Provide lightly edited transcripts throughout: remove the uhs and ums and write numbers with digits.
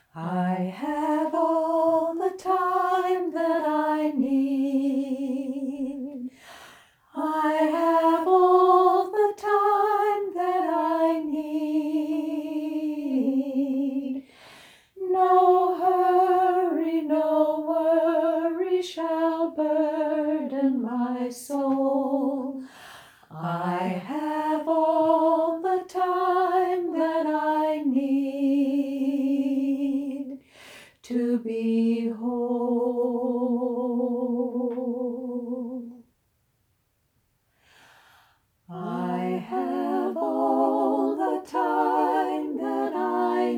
I have all the time that I need. I have all the time that I need. No hurry, no worry shall burden my soul. I have all the time that I need to be whole. I have all the time that I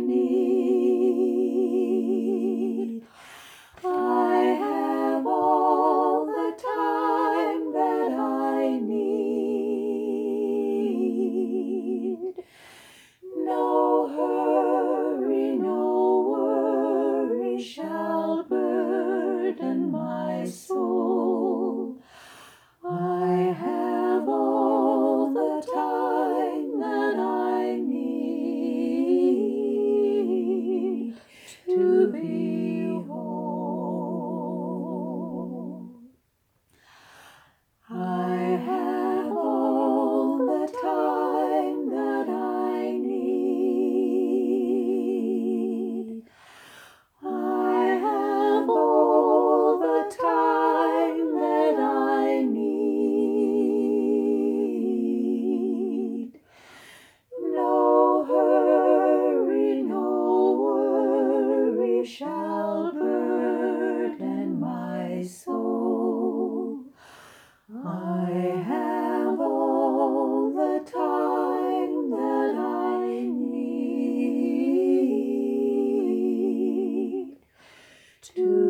need. I have all the time that I need. No hurry, no worry shall burden my soul. I have all the time that I need to be whole. I have all the time that I need. I have all the time that I need. No hurry, no worry shall burden my soul. I have all the time that I need to